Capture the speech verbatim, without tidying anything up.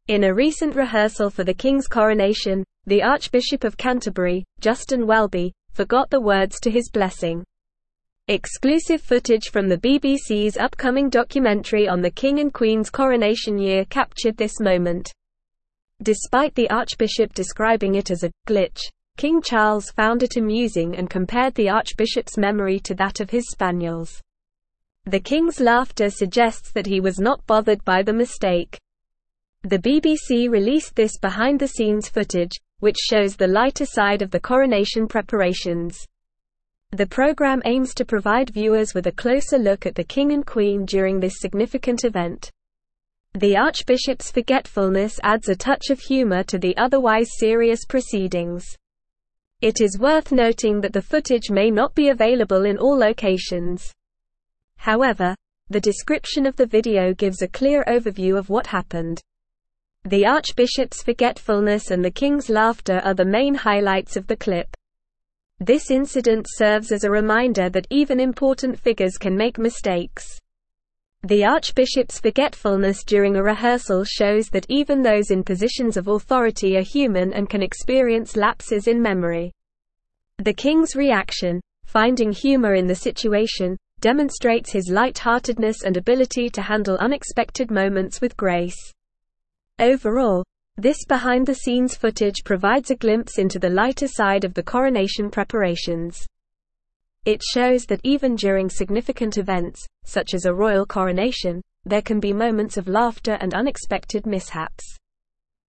In a recent rehearsal for the King's coronation, the Archbishop of Canterbury, Justin Welby, forgot the words to his blessing. Exclusive footage from the B B C's upcoming documentary on the King and Queen's coronation year captured this moment. Despite the Archbishop describing it as a glitch, King Charles found it amusing and compared the Archbishop's memory to that of his spaniels. The King's laughter suggests that he was not bothered by the mistake. The B B C released this behind-the-scenes footage, which shows the lighter side of the coronation preparations. The program aims to provide viewers with a closer look at the King and Queen during this significant event. The Archbishop's forgetfulness adds a touch of humor to the otherwise serious proceedings. It is worth noting that the footage may not be available in all locations. However, the description of the video gives a clear overview of what happened. The Archbishop's forgetfulness and the King's laughter are the main highlights of the clip. This incident serves as a reminder that even important figures can make mistakes. The Archbishop's forgetfulness during a rehearsal shows that even those in positions of authority are human and can experience lapses in memory. The King's reaction, finding humor in the situation, demonstrates his light-heartedness and ability to handle unexpected moments with grace. Overall, this behind-the-scenes footage provides a glimpse into the lighter side of the coronation preparations. It shows that even during significant events, such as a royal coronation, there can be moments of laughter and unexpected mishaps.